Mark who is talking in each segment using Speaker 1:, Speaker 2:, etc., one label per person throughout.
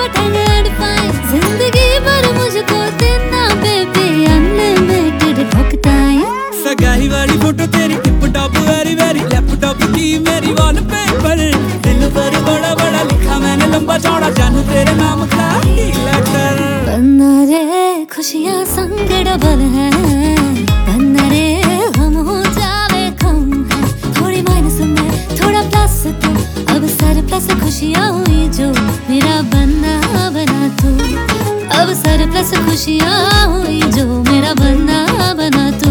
Speaker 1: hot and fine, जिंदगी भर मुझको देना बेबी अनलिमिटेड टॉक टाइम।
Speaker 2: सगाई वाली फोटो तेरी tip top very very, laptop की मेरी वॉलपेपर, दिल पर बड़ा बड़ा लिखा मैंने लंबा चौड़ा जानू तेरे नाम का लेटर।
Speaker 1: बन्ना रे खुशियाँ संग डबल है, बन्ना रे हम हो जावे कम है, थोड़ी माइनस में थोड़ा प्लस तू, अब सर प्लस खुशियाँ हुई जो मेरा बन्ना बना तू, अब सर प्लस खुशियाँ हुई जो मेरा बन्ना बना तू।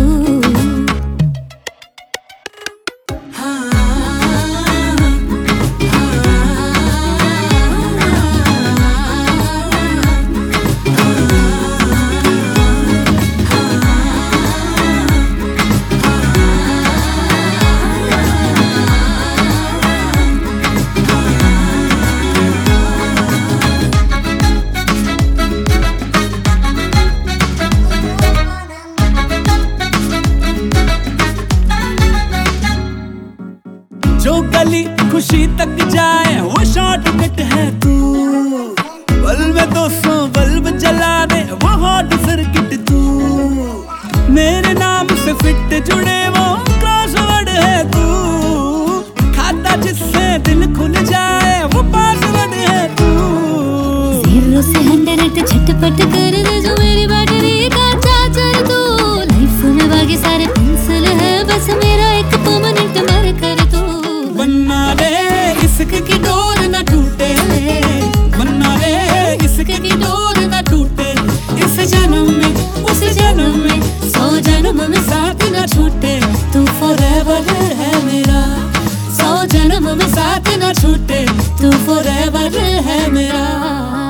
Speaker 2: जो गली खुशी तक जाए वो शॉर्टकट है तू, पल में 200 बल्ब जला दे वो हॉट सर्किट तू, मेरे नाम से फिट जुड़े वो क्रॉसवर्ड है तू, खाता जिससे दिल खुल जाए वो पासवर्ड है तू।
Speaker 1: 0 से 100 झटपट कर दे जो मेरी बैटरी का चार्जर तू, लाइफ में बाकी सारे पेंसिल है बस मेरा एक परमानेंट मार्कर तू।
Speaker 2: बन्ना रे इश्क की डोर न टूटे, बन्ना रे इश्क की डोर न टूटे, इस जन्म में उस जन्म में 100 जन्म में साथ न छूटे, तू फॉरएवर है मेरा, 100 जन्म में साथ न छूटे, तू फॉरएवर है मेरा।